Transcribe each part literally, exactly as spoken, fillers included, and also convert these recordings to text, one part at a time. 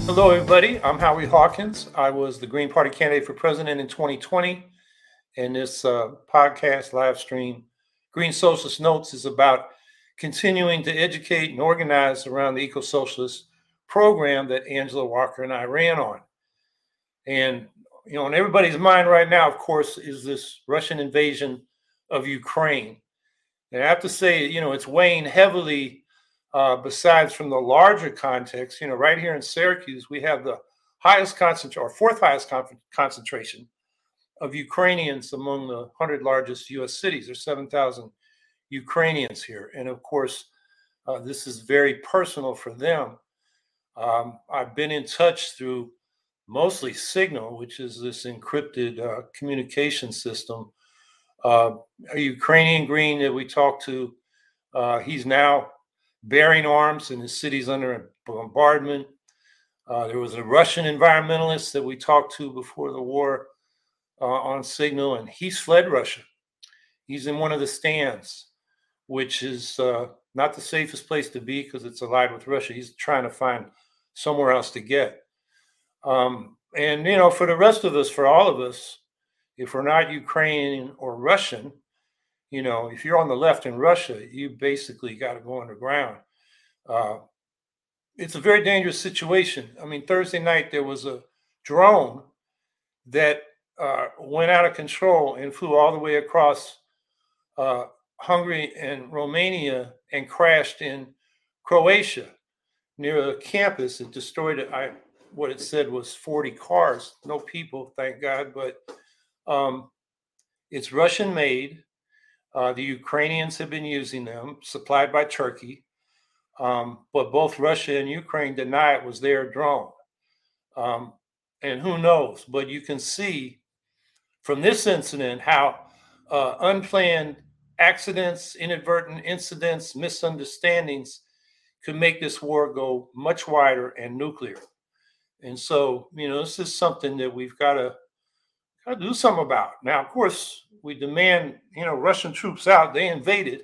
Hello, everybody. I'm Howie Hawkins. I was the Green Party candidate for president in twenty twenty. And this uh, podcast live stream, Green Socialist Notes, is about continuing to educate and organize around the eco socialist program that Angela Walker and I ran on. And, you know, in everybody's mind right now, of course, is this Russian invasion of Ukraine. And I have to say, you know, it's weighing heavily. Uh, besides from the larger context, you know, right here in Syracuse, we have the highest concentration, or fourth highest con- concentration of Ukrainians among the one hundred largest U S cities. There's seven thousand Ukrainians here. And of course, uh, this is very personal for them. Um, I've been in touch through mostly Signal, which is this encrypted uh, communication system. Uh, a Ukrainian Green that we talked to, uh, he's now bearing arms and his city's under bombardment. Uh, there was a Russian environmentalist that we talked to before the war uh, on Signal, and he's fled Russia. He's in one of the stands, which is uh, not the safest place to be because it's allied with Russia. He's trying to find somewhere else to get. Um, and, you know, for the rest of us, for all of us, if we're not Ukrainian or Russian, you know, if you're on the left in Russia, you basically got to go underground. Uh, it's a very dangerous situation. I mean, Thursday night, there was a drone that uh, went out of control and flew all the way across uh, Hungary and Romania and crashed in Croatia near a campus. It destroyed it. I, what it said was forty cars, no people, thank God. But um, it's Russian made. Uh, the Ukrainians have been using them, supplied by Turkey. Um, but both Russia and Ukraine deny it was their drone. Um, and who knows? But you can see from this incident how uh, unplanned accidents, inadvertent incidents, misunderstandings could make this war go much wider and nuclear. And so, you know, this is something that we've got to got to do something about. Now, of course, we demand, you know, Russian troops out. They invaded,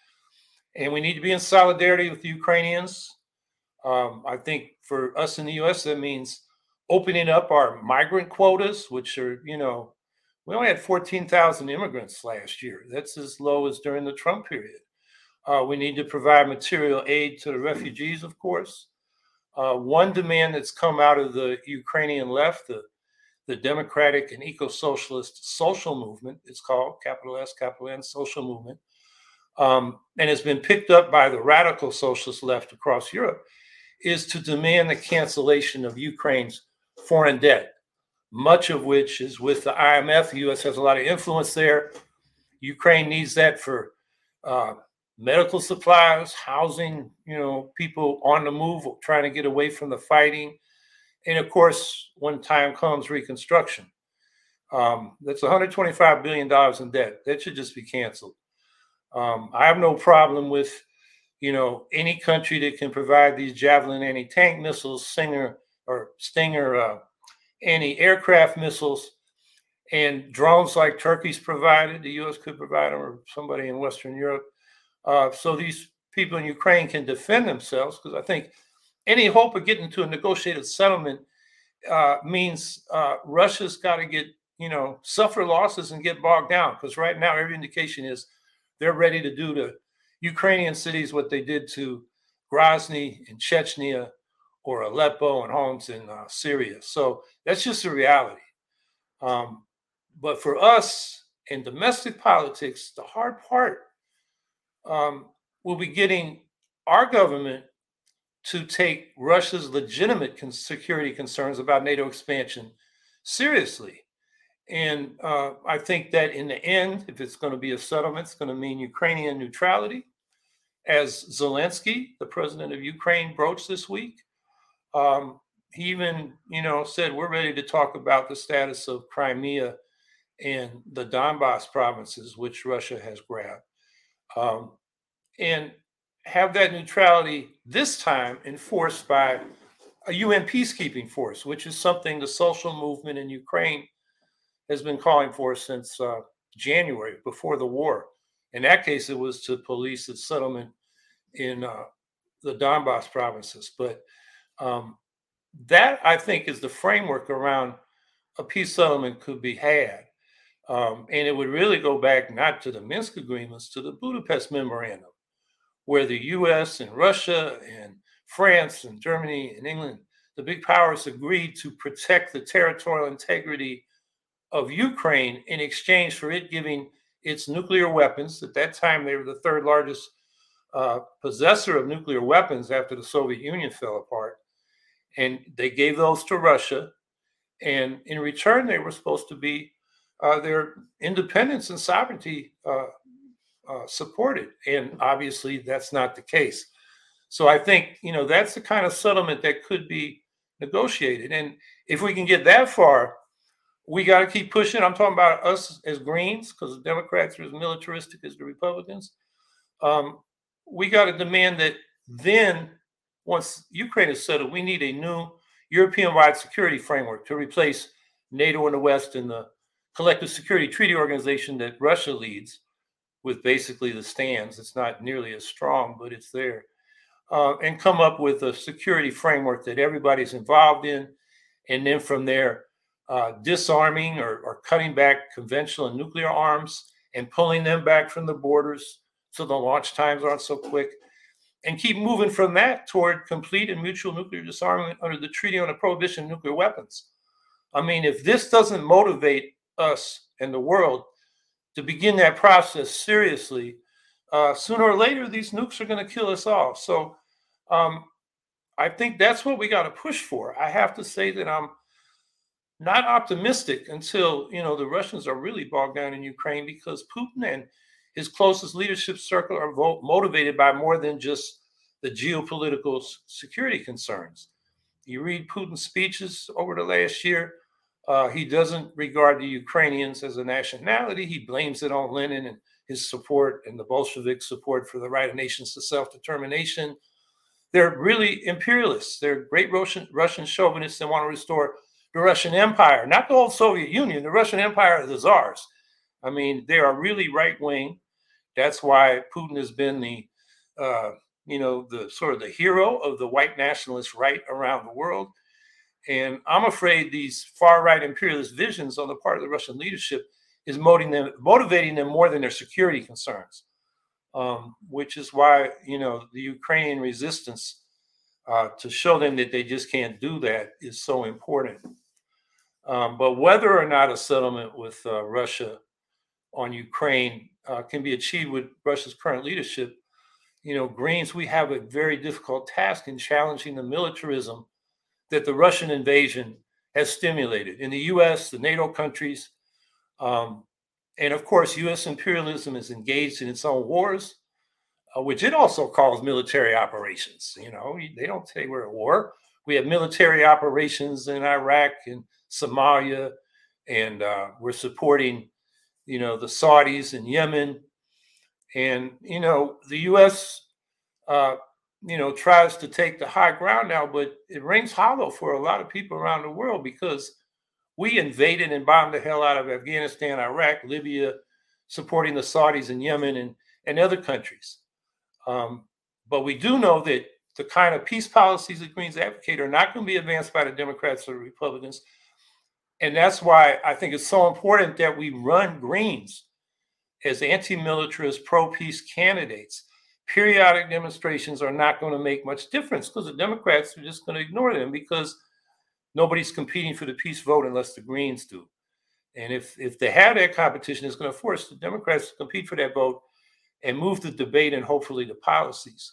and we need to be in solidarity with the Ukrainians. Um, I think for us in the U S, that means opening up our migrant quotas, which are, you know, we only had fourteen thousand immigrants last year. That's as low as during the Trump period. Uh, we need to provide material aid to the refugees, of course. Uh, one demand that's come out of the Ukrainian left, the the Democratic and Eco-Socialist Social Movement, it's called, capital S, capital N, Social Movement, um, and has been picked up by the radical socialist left across Europe, is to demand the cancellation of Ukraine's foreign debt, much of which is with the I M F. The U S has a lot of influence there. Ukraine needs that for uh, medical supplies, housing, you know, people on the move trying to get away from the fighting. And of course, when time comes, reconstruction. Um, that's one hundred twenty-five billion dollars in debt. That should just be canceled. Um, I have no problem with, you know, any country that can provide these Javelin anti-tank missiles, Stinger or Stinger uh, anti-aircraft missiles, and drones like Turkey's provided. The U S could provide them, or somebody in Western Europe. Uh, so these people in Ukraine can defend themselves, because I think any hope of getting to a negotiated settlement uh, means uh, Russia's got to get, you know, suffer losses and get bogged down. Because right now, every indication is they're ready to do to Ukrainian cities what they did to Grozny in Chechnya or Aleppo and homes in uh, Syria. So that's just the reality. Um, but for us in domestic politics, the hard part um, will be getting our government to take Russia's legitimate con- security concerns about NATO expansion seriously. And uh, I think that in the end, if it's going to be a settlement, it's going to mean Ukrainian neutrality, as Zelensky, the president of Ukraine, broached this week. Um, he even, you know, said we're ready to talk about the status of Crimea and the Donbass provinces, which Russia has grabbed. Um, and have that neutrality this time enforced by a U N peacekeeping force, which is something the social movement in Ukraine has been calling for since uh, January, before the war. In that case, it was to police the settlement in uh, the Donbass provinces. But um, that I think is the framework around a peace settlement could be had. Um, and it would really go back not to the Minsk agreements, to the Budapest Memorandum, where the U S and Russia and France and Germany and England, the big powers agreed to protect the territorial integrity of Ukraine in exchange for it giving its nuclear weapons. At that time, they were the third largest uh, possessor of nuclear weapons after the Soviet Union fell apart. And they gave those to Russia. And in return, they were supposed to be uh, their independence and sovereignty uh, uh, supported. And obviously, that's not the case. So I think, you know, that's the kind of settlement that could be negotiated. And if we can get that far, we got to keep pushing. I'm talking about us as Greens, because the Democrats are as militaristic as the Republicans. Um, we got to demand that then, once Ukraine is settled, we need a new European-wide security framework to replace NATO in the West and the Collective Security Treaty Organization that Russia leads, with basically the stands. It's not nearly as strong, but it's there. Uh, and come up with a security framework that everybody's involved in. And then from there, uh, disarming or, or cutting back conventional and nuclear arms and pulling them back from the borders so the launch times aren't so quick. And keep moving from that toward complete and mutual nuclear disarmament under the Treaty on the Prohibition of Nuclear Weapons. I mean, if this doesn't motivate us and the world to begin that process seriously, uh, sooner or later, these nukes are going to kill us all. So um, I think that's what we got to push for. I have to say that I'm not optimistic until, you know, the Russians are really bogged down in Ukraine, because Putin and his closest leadership circle are vo- motivated by more than just the geopolitical s- security concerns. You read Putin's speeches over the last year, uh, he doesn't regard the Ukrainians as a nationality. He blames it on Lenin and his support and the Bolshevik support for the right of nations to self-determination. They're really imperialists. They're great Russian, Russian chauvinists that want to restore the Russian Empire, not the old Soviet Union, the Russian Empire of the czars. I mean, they are really right-wing. That's why Putin has been the, uh, you know, the sort of the hero of the white nationalist right around the world. And I'm afraid these far-right imperialist visions on the part of the Russian leadership is motivating them, motivating them more than their security concerns, um, which is why, you know, the Ukrainian resistance uh, to show them that they just can't do that is so important. Um, but whether or not a settlement with uh, Russia on Ukraine uh, can be achieved with Russia's current leadership, you know, Greens, we have a very difficult task in challenging the militarism that the Russian invasion has stimulated in the U S, the NATO countries. Um, and of course, U S imperialism is engaged in its own wars, uh, which it also calls military operations. You know, they don't say we're at war. We have military operations in Iraq and Somalia, and uh, we're supporting, you know, the Saudis in Yemen. And, you know, the U S, uh, you know, tries to take the high ground now, but it rings hollow for a lot of people around the world, because we invaded and bombed the hell out of Afghanistan, Iraq, Libya, supporting the Saudis in Yemen and, and other countries. Um, but we do know that the kind of peace policies that Greens advocate are not going to be advanced by the Democrats or the Republicans. And that's why I think it's so important that we run Greens as anti-militarist, pro-peace candidates. Periodic demonstrations are not going to make much difference, because the Democrats are just going to ignore them, because nobody's competing for the peace vote unless the Greens do. And if, if they have that competition, it's going to force the Democrats to compete for that vote and move the debate and hopefully the policies.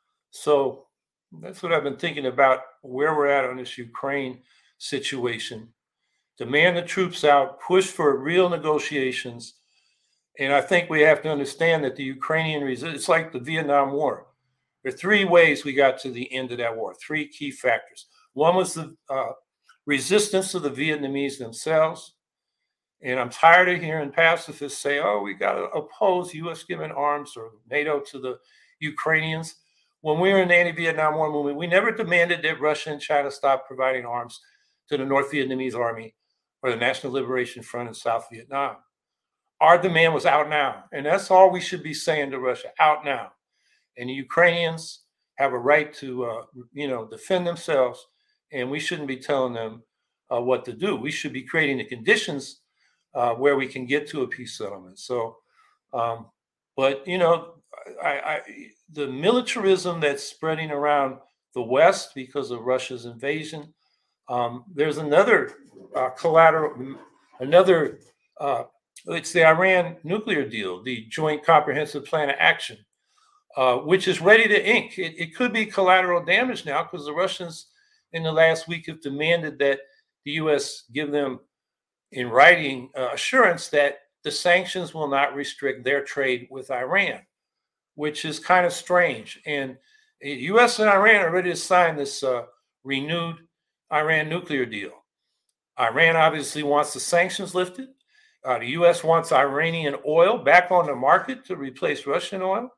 So that's what I've been thinking about, where we're at on this Ukraine situation. Demand the troops out, push for real negotiations. And I think we have to understand that the Ukrainian resistance, it's like the Vietnam War. There are three ways we got to the end of that war, three key factors. One was the uh, resistance of the Vietnamese themselves. And I'm tired of hearing pacifists say, oh, we got to oppose U S given arms or NATO to the Ukrainians. When we were in the anti-Vietnam War movement, we never demanded that Russia and China stop providing arms to the North Vietnamese Army or the National Liberation Front in South Vietnam. Our demand was out now. And that's all we should be saying to Russia, out now. And the Ukrainians have a right to, uh, you know, defend themselves and we shouldn't be telling them uh, what to do. We should be creating the conditions uh, where we can get to a peace settlement. So, um, but you know, I, I, the militarism that's spreading around the West because of Russia's invasion. Um, there's another uh, collateral, another. Uh, it's the Iran nuclear deal, the Joint Comprehensive Plan of Action, uh, which is ready to ink. It, it could be collateral damage now because the Russians, in the last week, have demanded that the U S give them, in writing, uh, assurance that the sanctions will not restrict their trade with Iran, which is kind of strange. And the U S and Iran are ready to sign this uh, renewed Iran nuclear deal. Iran obviously wants the sanctions lifted. Uh, the U S wants Iranian oil back on the market to replace Russian oil.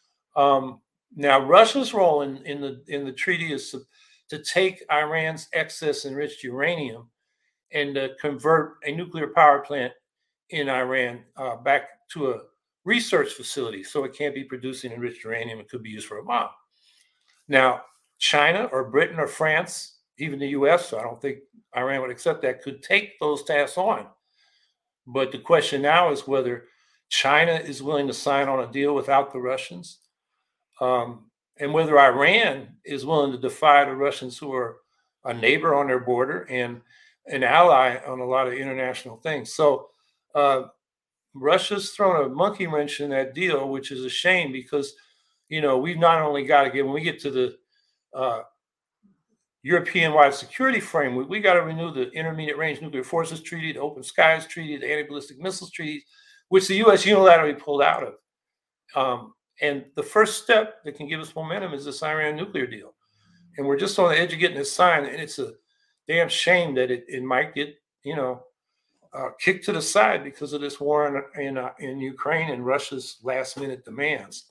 Um, now, Russia's role in, in the in the treaty is to, to take Iran's excess enriched uranium and uh, convert a nuclear power plant in Iran uh, back to a research facility, so it can't be producing enriched uranium. It could be used for a bomb. Now, China or Britain or France, even the U S, so I don't think Iran would accept that, could take those tasks on. But the question now is whether China is willing to sign on a deal without the Russians, um, and whether Iran is willing to defy the Russians, who are a neighbor on their border and an ally on a lot of international things. So uh, Russia's thrown a monkey wrench in that deal, which is a shame because, you know, we've not only got to get, when we get to the uh, European-wide security framework, we got to renew the Intermediate Range Nuclear Forces Treaty, the Open Skies Treaty, the Anti-Ballistic Missiles Treaty, which the U S unilaterally pulled out of. Um, and the first step that can give us momentum is this Iran nuclear deal. And we're just on the edge of getting this signed, and it's a damn shame that it, it might get, you know, uh, kicked to the side because of this war in in, uh, in Ukraine and Russia's last-minute demands.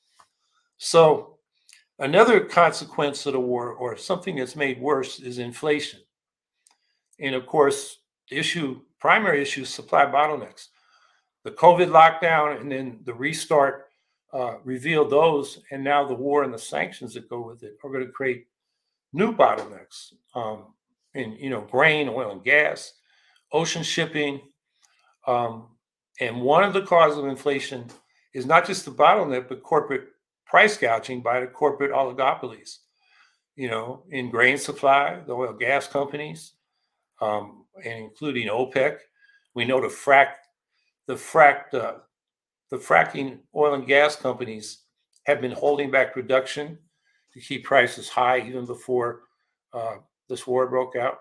So another consequence of the war, or something that's made worse, is inflation. And of course, the issue, primary issue, is supply bottlenecks. The COVID lockdown and then the restart uh, revealed those, and now the war and the sanctions that go with it are going to create new bottlenecks um, in, you know, grain, oil and gas, ocean shipping. Um, and one of the causes of inflation is not just the bottleneck, but corporate price gouging by the corporate oligopolies, you know, in grain supply, the oil gas companies, um, and including OPEC. We know the frack, the fracked, uh, the fracking oil and gas companies have been holding back production to keep prices high even before uh, this war broke out.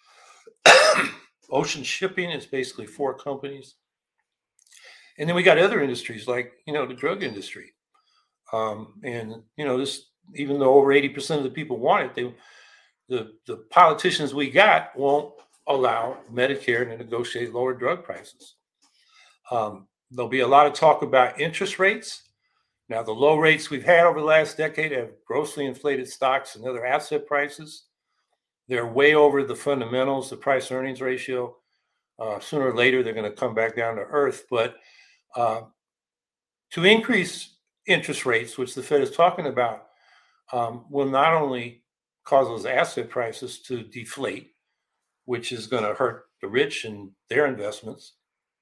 Ocean shipping is basically four companies. And then we got other industries like, you know, the drug industry. Um, and, you know, this, even though over eighty percent of the people want it, they, the, the politicians we got won't allow Medicare to negotiate lower drug prices. Um, there'll be a lot of talk about interest rates. Now, the low rates we've had over the last decade have grossly inflated stocks and other asset prices. They're way over the fundamentals, the price earnings ratio. Uh, sooner or later, they're going to come back down to earth. But uh, to increase interest rates, which the Fed is talking about, um, will not only cause those asset prices to deflate, which is going to hurt the rich and their investments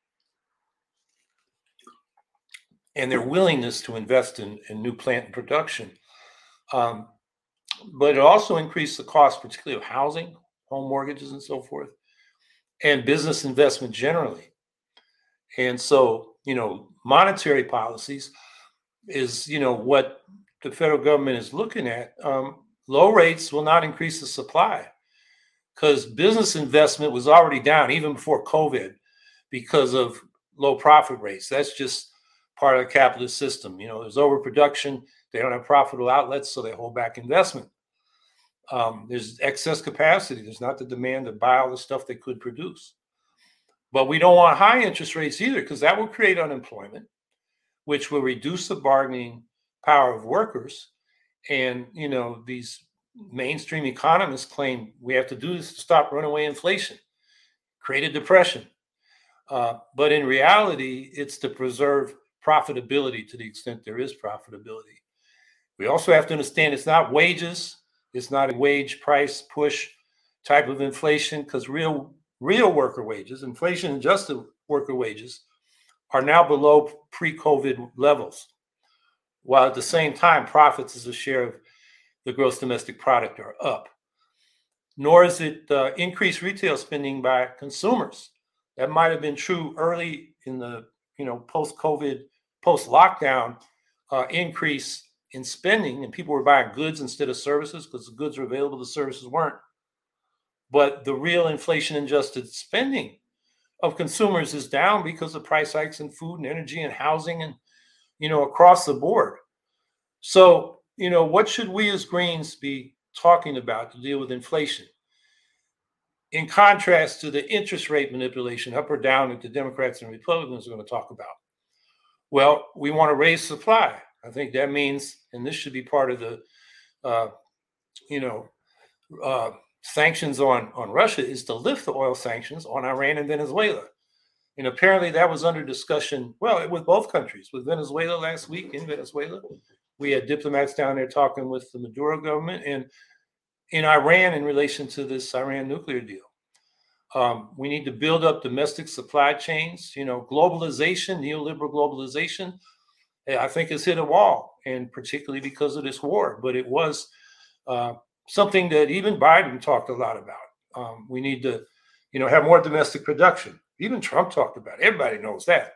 and their willingness to invest in, in new plant and production. Um, but it also increased the cost, particularly of housing, home mortgages, and so forth, and business investment generally. And so, you know, monetary policies is, you know, what the federal government is looking at. Um, low rates will not increase the supply because business investment was already down even before COVID because of low profit rates. That's just part of the capitalist system. You know, there's overproduction. They don't have profitable outlets, so they hold back investment. Um, there's excess capacity. There's not the demand to buy all the stuff they could produce. But we don't want high interest rates either, because that will create unemployment, which will reduce the bargaining power of workers. And, you know, these mainstream economists claim we have to do this to stop runaway inflation, create a depression. Uh, but in reality, it's to preserve profitability to the extent there is profitability. We also have to understand it's not wages. It's not a wage price push type of inflation because real real worker wages, inflation adjusted worker wages, are now below pre-COVID levels, while at the same time profits as a share of the gross domestic product are up. Nor is it uh, increased retail spending by consumers. That might have been true early in the you know post-COVID, post-lockdown uh, increase in spending, and people were buying goods instead of services because the goods were available, the services weren't. But the real inflation-adjusted spending of consumers is down because of price hikes in food and energy and housing and, you know, across the board. So, you know, what should we as Greens be talking about to deal with inflation? In contrast to the interest rate manipulation up or down that the Democrats and Republicans are going to talk about. Well, we want to raise supply. I think that means, and this should be part of the, uh, you know, uh, sanctions on, on Russia, is to lift the oil sanctions on Iran and Venezuela. And apparently that was under discussion, well, with both countries. With Venezuela last week, in Venezuela, we had diplomats down there talking with the Maduro government, and in Iran in relation to this Iran nuclear deal. Um, we need to build up domestic supply chains. You know, globalization, neoliberal globalization, I think has hit a wall, and particularly because of this war. But it was uh, something that even Biden talked a lot about. Um, we need to, you know, have more domestic production. Even Trump talked about it. Everybody knows that.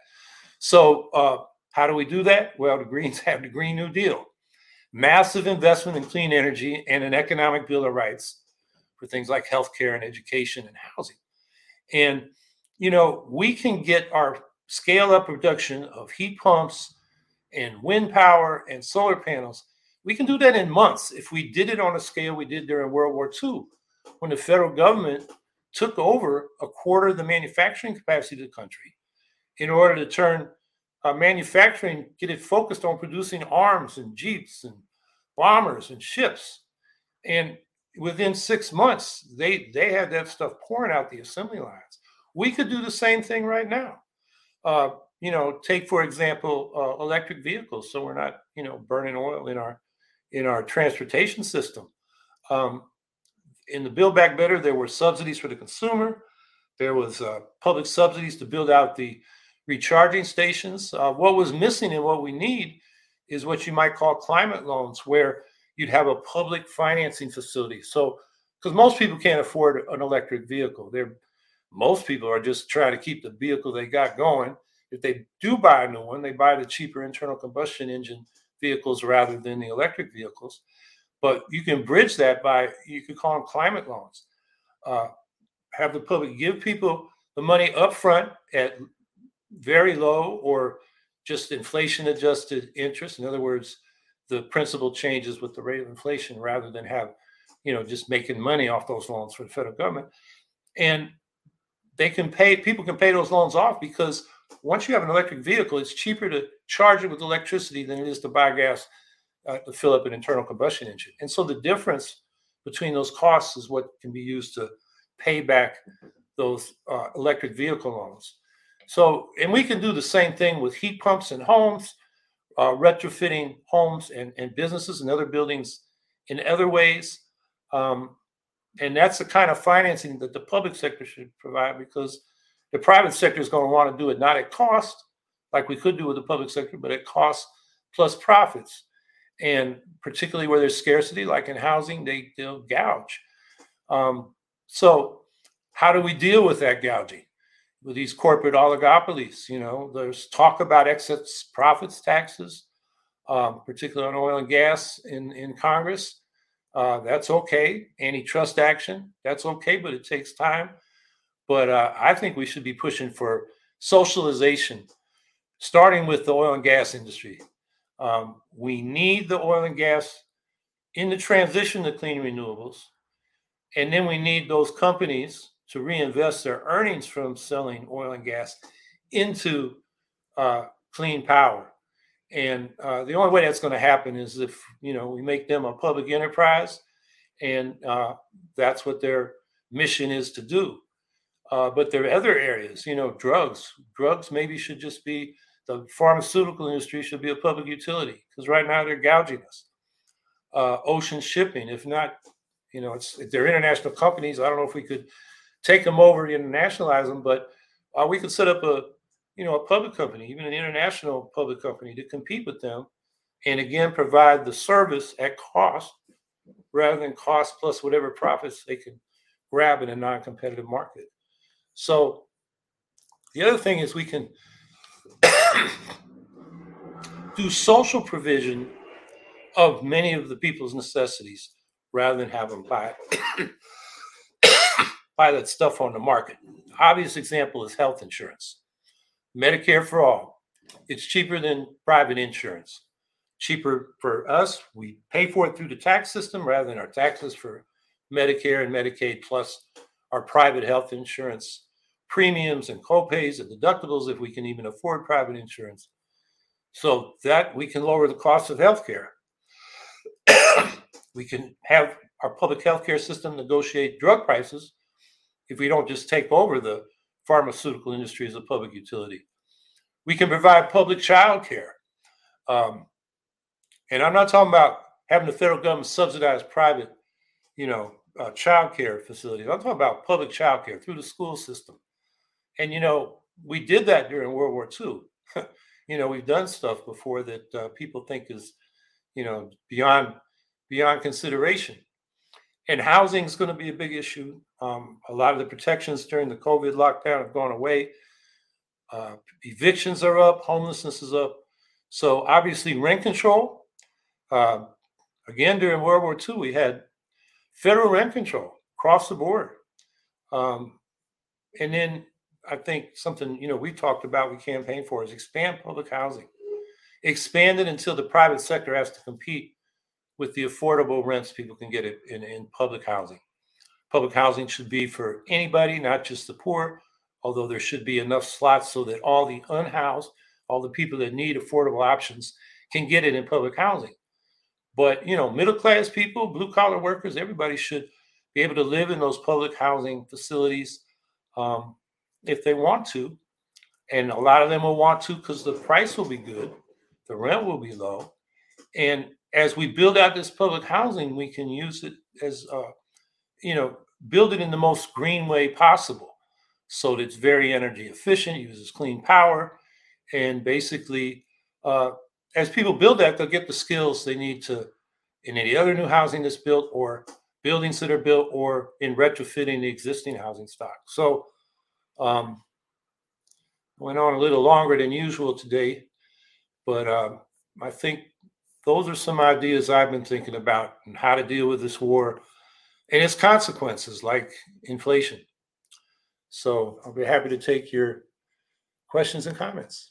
So uh, how do we do that? Well, the Greens have the Green New Deal. Massive investment in clean energy and an economic bill of rights for things like healthcare and education and housing. And, you know, we can get our scale up production of heat pumps and wind power and solar panels. We can do that in months if we did it on a scale we did during World War Two, when the federal government took over a quarter of the manufacturing capacity of the country in order to turn uh, manufacturing, get it focused on producing arms and jeeps and bombers and ships. And within six months, they, they had that stuff pouring out the assembly lines. We could do the same thing right now. Uh, you know, take, for example, uh, electric vehicles. So we're not, you know, burning oil in our in our transportation system. Um, in the Build Back Better, there were subsidies for the consumer. There was uh, public subsidies to build out the recharging stations. Uh, what was missing and what we need is what you might call climate loans, where you'd have a public financing facility. So, because most people can't afford an electric vehicle. They're, most people are just trying to keep the vehicle they got going. If they do buy a new one, they buy the cheaper internal combustion engine vehicles rather than the electric vehicles. But you can bridge that by, you could call them climate loans. Uh, have the public give people the money up front at very low or just inflation adjusted interest. In other words, the principal changes with the rate of inflation rather than have, you know, just making money off those loans for the federal government. And they can pay, people can pay those loans off because once you have an electric vehicle, it's cheaper to charge it with electricity than it is to buy gas uh, to fill up an internal combustion engine. And so the difference between those costs is what can be used to pay back those uh, electric vehicle loans. So, and we can do the same thing with heat pumps in homes, uh, retrofitting homes and, and businesses and other buildings in other ways. Um, and that's the kind of financing that the public sector should provide, because the private sector is going to want to do it not at cost, like we could do with the public sector, but at cost plus profits. And particularly where there's scarcity, like in housing, they, they'll gouge. Um, so how do we deal with that gouging? With these corporate oligopolies, you know, there's talk about excess profits taxes, um, particularly on oil and gas in, in Congress. Uh, that's okay. Antitrust action, that's okay, but it takes time. But uh, I think we should be pushing for socialization, starting with the oil and gas industry. Um, we need the oil and gas in the transition to clean renewables. And then we need those companies to reinvest their earnings from selling oil and gas into uh, clean power. And uh, the only way that's going to happen is if, you know, we make them a public enterprise, and uh, that's what their mission is to do. Uh, but there are other areas, you know, drugs. Drugs maybe should just be, the pharmaceutical industry should be a public utility, because right now they're gouging us. Uh, ocean shipping, if not, You know, it's they're international companies. I don't know if we could take them over and internationalize them, but uh, we could set up a, you know, a public company, even an international public company, to compete with them, and again provide the service at cost rather than cost plus whatever profits they can grab in a non-competitive market. So the other thing is we can do social provision of many of the people's necessities rather than have them buy buy that stuff on the market. Obvious example is health insurance. Medicare for all. It's cheaper than private insurance. Cheaper for us. We pay for it through the tax system rather than our taxes for Medicare and Medicaid, plus our private health insurance premiums and co-pays and deductibles if we can even afford private insurance. So that we can lower the cost of healthcare. We can have our public healthcare system negotiate drug prices if we don't just take over the pharmaceutical industry as a public utility. We can provide public child care. Um, and I'm not talking about having the federal government subsidize private, you know, uh, child care facilities. I'm talking about public child care through the school system. And, you know, we did that during World War Two. You know, we've done stuff before that uh, people think is, you know, beyond beyond consideration. And housing is going to be a big issue. Um, a lot of the protections during the COVID lockdown have gone away. Uh, evictions are up, homelessness is up. So obviously rent control. Uh, again, during World War Two, we had federal rent control across the board. Um, and then I think something, you know, we talked about, we campaigned for, is expand public housing. Expand it until the private sector has to compete with the affordable rents people can get it in, in public housing. Public housing should be for anybody, not just the poor, although there should be enough slots so that all the unhoused, all the people that need affordable options can get it in public housing. But, you know, middle-class people, blue-collar workers, everybody should be able to live in those public housing facilities um, if they want to. And a lot of them will want to because the price will be good, the rent will be low. And as we build out this public housing, we can use it as, uh, you know, build it in the most green way possible so that it's very energy efficient, uses clean power. And basically, uh, as people build that, they'll get the skills they need to in any other new housing that's built or buildings that are built or in retrofitting the existing housing stock. So um, went on a little longer than usual today, but um, I think those are some ideas I've been thinking about and how to deal with this war and its consequences, like inflation. So I'll be happy to take your questions and comments.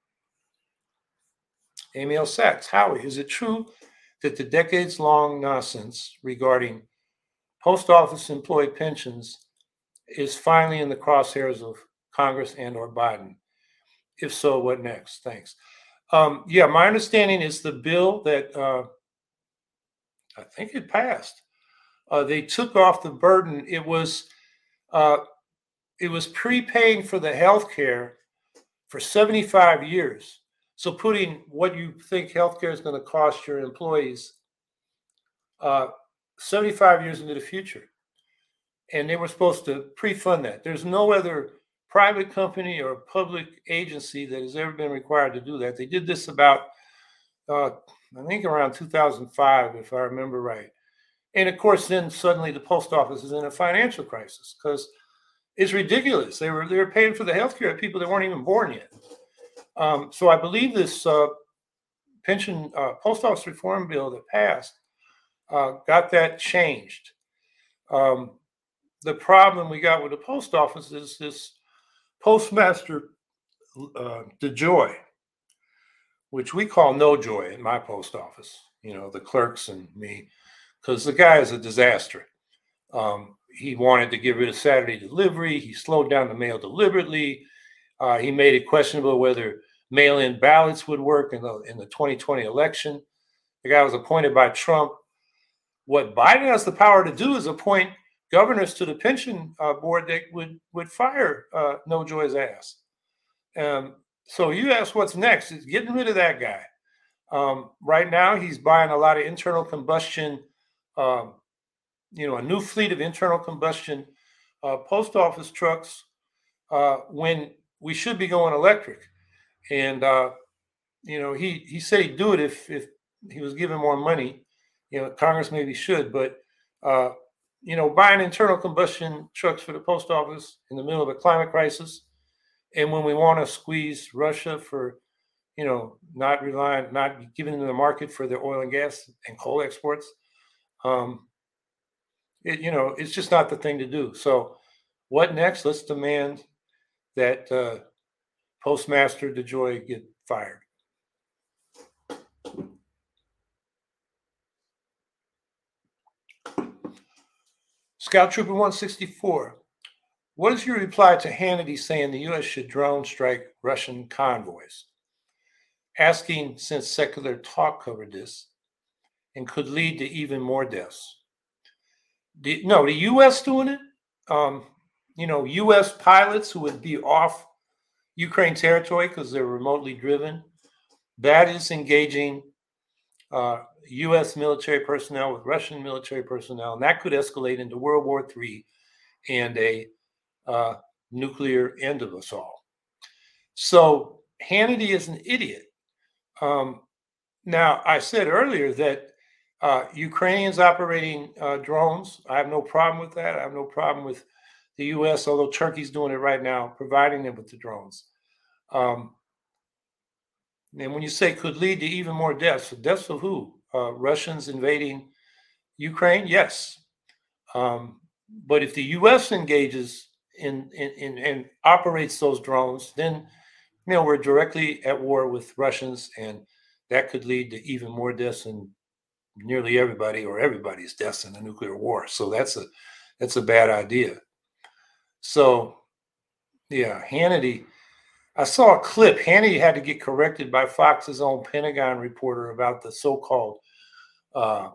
Amy L. Sachs, Howie, is it true that the decades-long nonsense regarding post office employee pensions is finally in the crosshairs of Congress and or Biden? If so, what next? Thanks. Um, yeah, my understanding is the bill that uh, I think it passed. Uh, they took off the burden. It was uh, it was prepaying for the health care for seventy-five years. So putting what you think healthcare is going to cost your employees uh, seventy-five years into the future. And they were supposed to pre-fund that. There's no other private company or public agency that has ever been required to do that. They did this about, uh, I think around two thousand five, if I remember right. And of course, then suddenly the post office is in a financial crisis because it's ridiculous. They were they were paying for the healthcare of people that weren't even born yet. Um, so I believe this uh, pension uh, post office reform bill that passed uh, got that changed. Um, the problem we got with the post office is this Postmaster uh, DeJoy, which we call No Joy in my post office, you know, the clerks and me, because the guy is a disaster. Um, he wanted to get rid of Saturday delivery. He slowed down the mail deliberately. Uh, he made it questionable whether mail-in ballots would work in the in the twenty twenty election. The guy was appointed by Trump. What Biden has the power to do is appoint governors to the pension uh, board that would would fire uh, No Joy's ass. Um, so you ask what's next? It's getting rid of that guy. Um, right now, he's buying a lot of internal combustion um, you know, a new fleet of internal combustion uh, post office trucks uh, when we should be going electric. And uh, you know, he he said he'd do it if if he was given more money. You know, Congress maybe should, but uh, you know, buying internal combustion trucks for the post office in the middle of a climate crisis, and when we want to squeeze Russia for, you know, not relying, not giving them the market for their oil and gas and coal exports, um, it, you know, it's just not the thing to do. So, what next? Let's demand that uh, Postmaster DeJoy get fired. Scout Trooper one sixty-four. What is your reply to Hannity saying the U S should drone strike Russian convoys? Asking since Secular Talk covered this and could lead to even more deaths. The, no, the U S doing it. Um, you know, U S pilots who would be off Ukraine territory because they're remotely driven. That is engaging uh, U S military personnel with Russian military personnel, and that could escalate into World War Three and a uh, nuclear end of us all. So Hannity is an idiot. Um, now, I said earlier that uh, Ukrainians operating uh, drones, I have no problem with that. I have no problem with the U S, although Turkey's doing it right now, providing them with the drones. Um, and when you say could lead to even more deaths, deaths of who? Uh, Russians invading Ukraine? Yes. Um, but if the U S engages in, in, in and operates those drones, then you know we're directly at war with Russians, and that could lead to even more deaths and nearly everybody or everybody's deaths in a nuclear war. So that's a that's a bad idea. So yeah, Hannity. I saw a clip. Hannity had to get corrected by Fox's own Pentagon reporter about the so-called uh,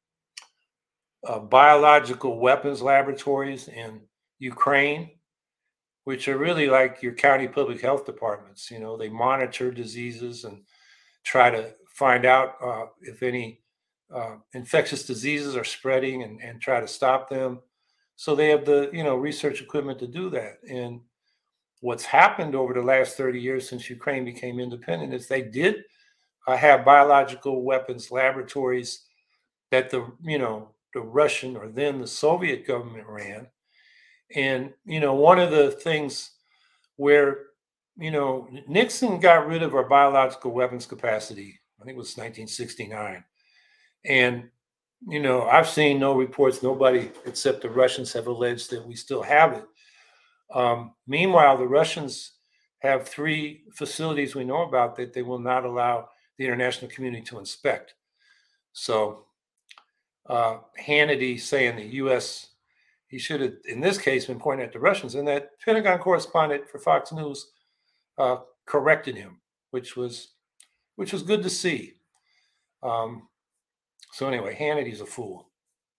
uh, biological weapons laboratories in Ukraine, which are really like your county public health departments. You know, they monitor diseases and try to find out uh, if any uh, infectious diseases are spreading and, and try to stop them. So they have the, you know, research equipment to do that. And what's happened over the last thirty years since Ukraine became independent is they did uh, have biological weapons laboratories that the, you know, the Russian or then the Soviet government ran. And, you know, one of the things where, you know, Nixon got rid of our biological weapons capacity, I think it was nineteen sixty-nine. And, you know, I've seen no reports, nobody except the Russians have alleged that we still have it. Um, meanwhile, the Russians have three facilities we know about that they will not allow the international community to inspect. So uh, Hannity saying the U S, he should have, in this case, been pointing at the Russians, and that Pentagon correspondent for Fox News uh, corrected him, which was which was good to see. Um, so anyway, Hannity's a fool.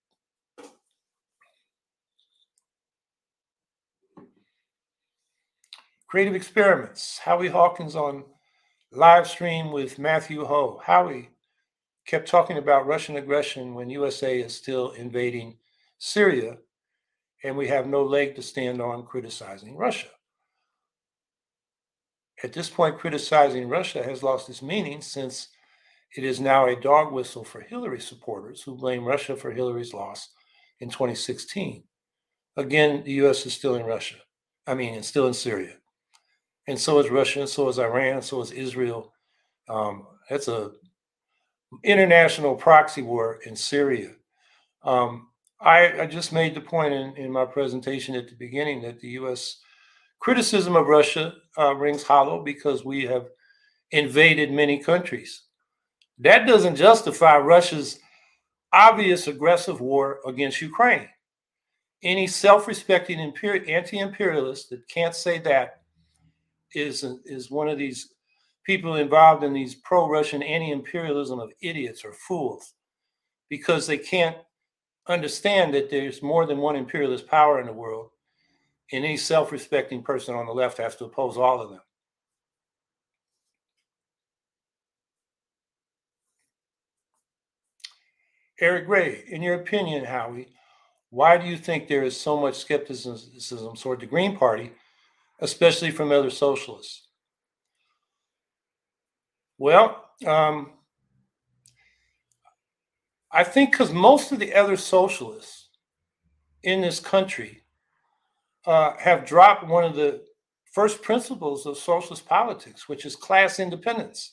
Creative Experiments. Howie Hawkins on live stream with Matthew Ho. Howie kept talking about Russian aggression when U S A is still invading Syria, and we have no leg to stand on criticizing Russia. At this point, criticizing Russia has lost its meaning since it is now a dog whistle for Hillary supporters who blame Russia for Hillary's loss in twenty sixteen. Again, the U S is still in Russia. I mean, it's still in Syria. And so is Russia, and so is Iran, and so is Israel. Um, that's a international proxy war in Syria. Um, I, I just made the point in, in my presentation at the beginning that the U S criticism of Russia uh, rings hollow because we have invaded many countries. That doesn't justify Russia's obvious aggressive war against Ukraine. Any self-respecting imperi- anti-imperialist that can't say that is, is one of these people involved in these pro-Russian anti-imperialism of idiots or fools, because they can't understand that there's more than one imperialist power in the world, and any self-respecting person on the left has to oppose all of them. Eric Gray, in your opinion, Howie, why do you think there is so much skepticism toward the Green Party, especially from other socialists? Well, um, I think because most of the other socialists in this country uh, have dropped one of the first principles of socialist politics, which is class independence.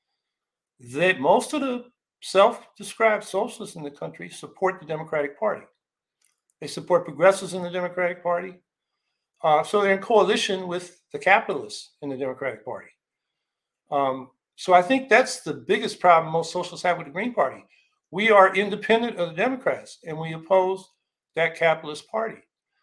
That most of the self-described socialists in the country support the Democratic Party. They support progressives in the Democratic Party. Uh, so they're in coalition with the capitalists in the Democratic Party. Um, so I think that's the biggest problem most socialists have with the Green Party. We are independent of the Democrats, and we oppose that capitalist party.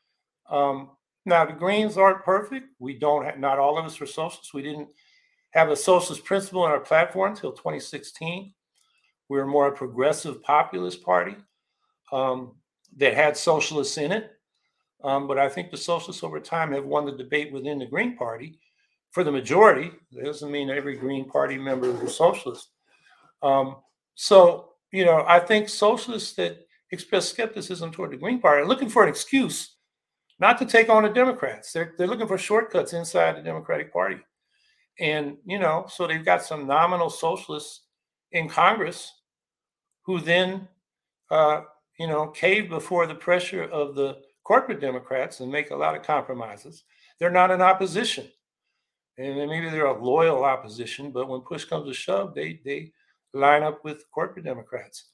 Um, now, the Greens aren't perfect. We don't have, not all of us are socialists. We didn't have a socialist principle in our platform until twenty sixteen. We were more a progressive populist party um, that had socialists in it. Um, but I think the socialists over time have won the debate within the Green Party. For the majority, that doesn't mean every Green Party member is a socialist. Um, so, you know, I think socialists that express skepticism toward the Green Party are looking for an excuse not to take on the Democrats. They're, they're looking for shortcuts inside the Democratic Party. And, you know, so they've got some nominal socialists in Congress who then, uh, you know, cave before the pressure of the corporate Democrats and make a lot of compromises. They're not in opposition. And maybe they're a loyal opposition, but when push comes to shove, they, they line up with corporate Democrats.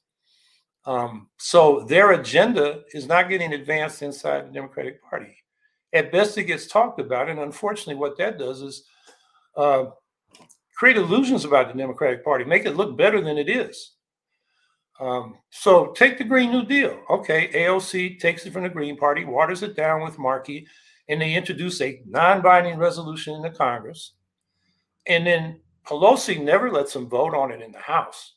Um, so their agenda is not getting advanced inside the Democratic Party. At best, it gets talked about. And unfortunately, what that does is uh, create illusions about the Democratic Party, make it look better than it is. Um, so take the Green New Deal. Okay, A O C takes it from the Green Party, waters it down with Markey, and they introduce a non-binding resolution in the Congress. And then Pelosi never lets them vote on it in the House.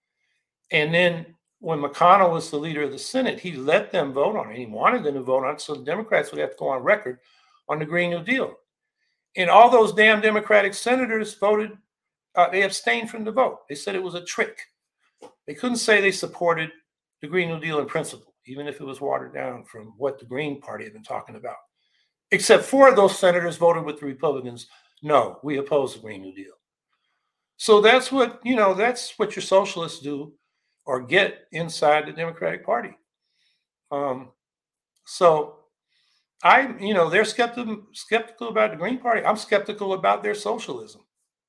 And then when McConnell was the leader of the Senate, he let them vote on it. He wanted them to vote on it, so the Democrats would have to go on record on the Green New Deal. And all those damn Democratic senators voted, uh, they abstained from the vote. They said it was a trick. They couldn't say they supported the Green New Deal in principle, even if it was watered down from what the Green Party had been talking about. Except four of those senators voted with the Republicans. No, we oppose the Green New Deal. So that's what, you know, that's what your socialists do or get inside the Democratic Party. Um, so I, you know, they're skeptical, skeptical about the Green Party. I'm skeptical about their socialism.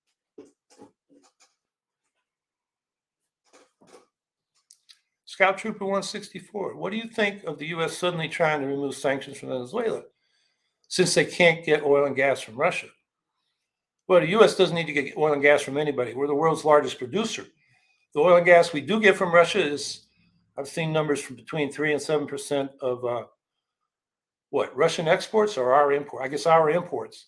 Scout Trooper one sixty-four, what do you think of the U S suddenly trying to remove sanctions from Venezuela since they can't get oil and gas from Russia? Well, the U S doesn't need to get oil and gas from anybody. We're the world's largest producer. The oil and gas we do get from Russia is, I've seen numbers from between three and seven percent of uh, what, Russian exports or our import? I guess our imports.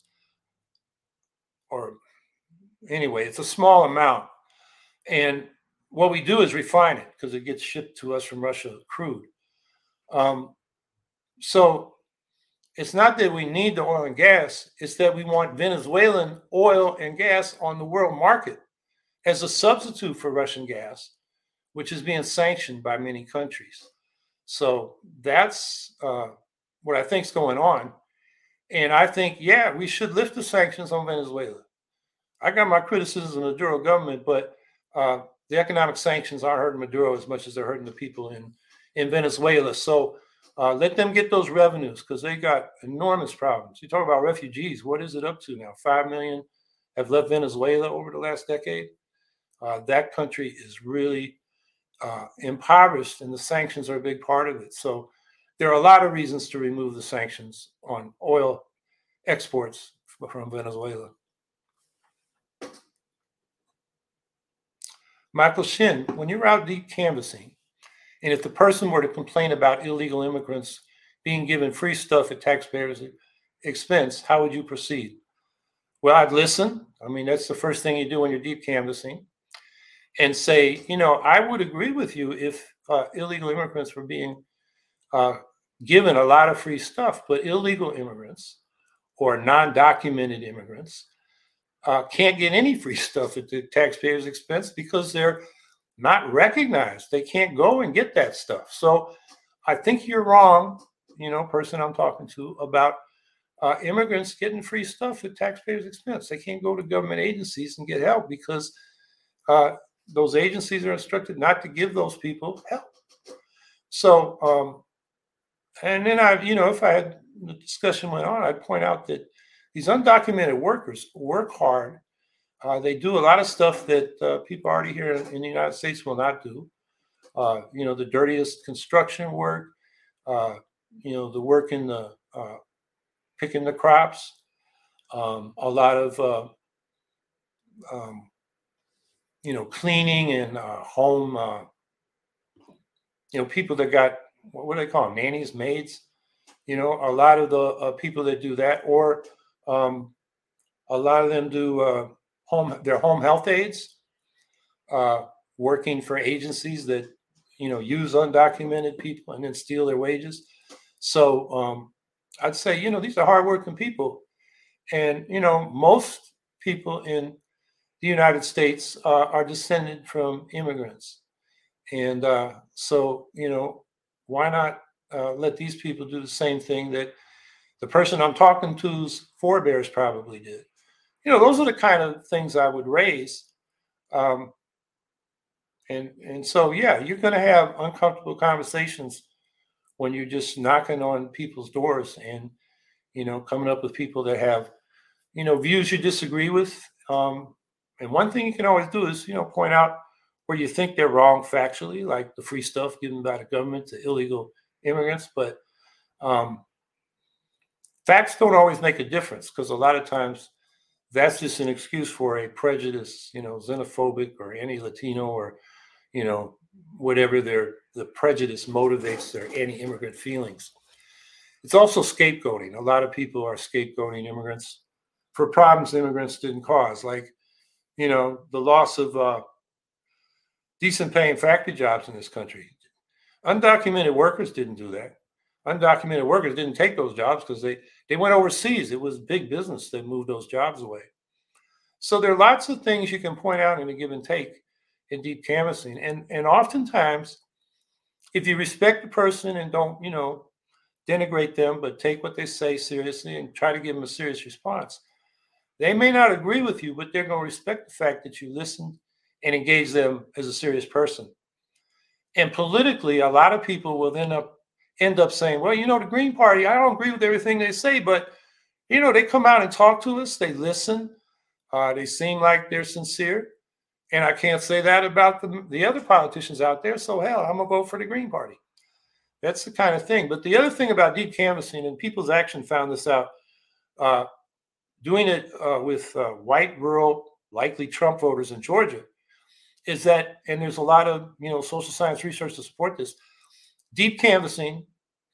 Or anyway, it's a small amount. And what we do is refine it because it gets shipped to us from Russia crude. Um, so it's not that we need the oil and gas, it's that we want Venezuelan oil and gas on the world market as a substitute for Russian gas, which is being sanctioned by many countries. So that's uh, what I think is going on. And I think, yeah, we should lift the sanctions on Venezuela. I got my criticisms of the Maduro government, but uh, the economic sanctions aren't hurting Maduro as much as they're hurting the people in, in Venezuela. So uh, let them get those revenues because they got enormous problems. You talk about refugees. What is it up to now? Five million have left Venezuela over the last decade. Uh, that country is really uh, impoverished, and the sanctions are a big part of it. So there are a lot of reasons to remove the sanctions on oil exports from Venezuela. Michael Shin, when you're out deep canvassing, and if the person were to complain about illegal immigrants being given free stuff at taxpayers' expense, how would you proceed? Well, I'd listen. I mean, that's the first thing you do when you're deep canvassing. And say, you know, I would agree with you if uh, illegal immigrants were being uh, given a lot of free stuff, but illegal immigrants or non-documented immigrants Uh, can't get any free stuff at the taxpayers' expense because they're not recognized. They can't go and get that stuff. So I think you're wrong, you know, person I'm talking to, about uh, immigrants getting free stuff at taxpayers' expense. They can't go to government agencies and get help because uh, those agencies are instructed not to give those people help. So, um, and then I, you know, if I had the discussion went on, I'd point out that these undocumented workers work hard. Uh, they do a lot of stuff that uh, people already here in the United States will not do. Uh, you know, the dirtiest construction work, uh, you know, the work in the uh, picking the crops, um, a lot of, uh, um, you know, cleaning and uh, home, uh, you know, people that got, what do they call them, nannies, maids, you know, a lot of the uh, people that do that, or um, a lot of them do uh, home, their home health aides, uh, working for agencies that, you know, use undocumented people and then steal their wages. So um, I'd say, you know, these are hardworking people. And, you know, most people in the United States uh, are descended from immigrants. And uh, so, you know, why not uh, let these people do the same thing that the person I'm talking to's forebears probably did? You know, those are the kind of things I would raise. Um, and and so, yeah, you're going to have uncomfortable conversations when you're just knocking on people's doors and, you know, coming up with people that have, you know, views you disagree with. Um, and one thing you can always do is, you know, point out where you think they're wrong factually, like the free stuff given by the government to illegal immigrants. But um, facts don't always make a difference, because a lot of times that's just an excuse for a prejudice, you know, xenophobic or anti-Latino, or, you know, whatever their the prejudice motivates their anti-immigrant feelings. It's also scapegoating. A lot of people are scapegoating immigrants for problems immigrants didn't cause, like, you know, the loss of uh, decent paying factory jobs in this country. Undocumented workers didn't do that. Undocumented workers didn't take those jobs because they, they went overseas. It was big business that moved those jobs away. So there are lots of things you can point out in a give and take in deep canvassing. And, and oftentimes, if you respect the person and don't, you know, denigrate them, but take what they say seriously and try to give them a serious response, they may not agree with you, but they're going to respect the fact that you listened and engage them as a serious person. And politically, a lot of people will end up end up saying, well, you know, the Green Party, I don't agree with everything they say, but, you know, they come out and talk to us. They listen. Uh, they seem like they're sincere. And I can't say that about the, the other politicians out there. So, hell, I'm going to vote for the Green Party. That's the kind of thing. But the other thing about deep canvassing, and People's Action found this out, uh, doing it uh, with uh, white, rural, likely Trump voters in Georgia, is that, and there's a lot of, you know, social science research to support this, deep canvassing